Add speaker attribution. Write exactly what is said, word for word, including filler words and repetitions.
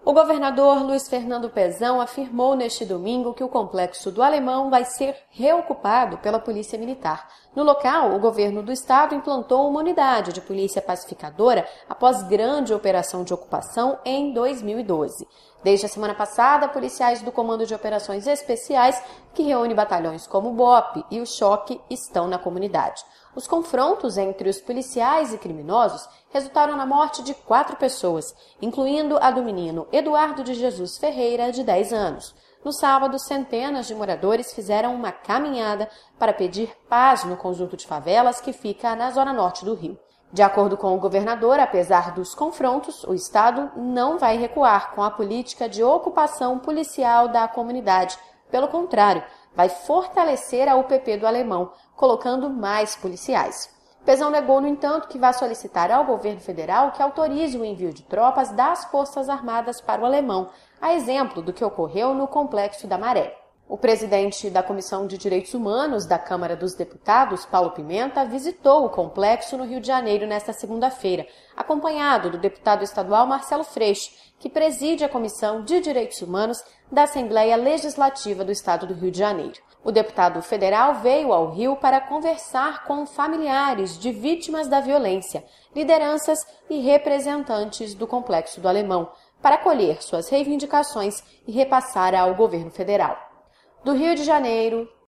Speaker 1: O governador Luiz Fernando Pezão afirmou neste domingo que o complexo do Alemão vai ser reocupado pela Polícia Militar. No local, o governo do estado implantou uma unidade de polícia pacificadora após grande operação de ocupação em dois mil e doze. Desde a semana passada, policiais do Comando de Operações Especiais, que reúne batalhões como o B O P e o Choque, estão na comunidade. Os confrontos entre os policiais e criminosos resultaram na morte de quatro pessoas, incluindo a do menino Eduardo de Jesus Ferreira, de dez anos. No sábado, centenas de moradores fizeram uma caminhada para pedir paz no conjunto de favelas que fica na zona norte do Rio. De acordo com o governador, apesar dos confrontos, o estado não vai recuar com a política de ocupação policial da comunidade. Pelo contrário, vai fortalecer a U P P do Alemão, colocando mais policiais. Pezão negou, no entanto, que vai solicitar ao governo federal que autorize o envio de tropas das Forças Armadas para o Alemão, a exemplo do que ocorreu no Complexo da Maré. O presidente da Comissão de Direitos Humanos da Câmara dos Deputados, Paulo Pimenta, visitou o complexo no Rio de Janeiro nesta segunda-feira, acompanhado do deputado estadual Marcelo Freixo, que preside a Comissão de Direitos Humanos da Assembleia Legislativa do Estado do Rio de Janeiro. O deputado federal veio ao Rio para conversar com familiares de vítimas da violência, lideranças e representantes do Complexo do Alemão, para acolher suas reivindicações e repassar ao governo federal. Do Rio de Janeiro,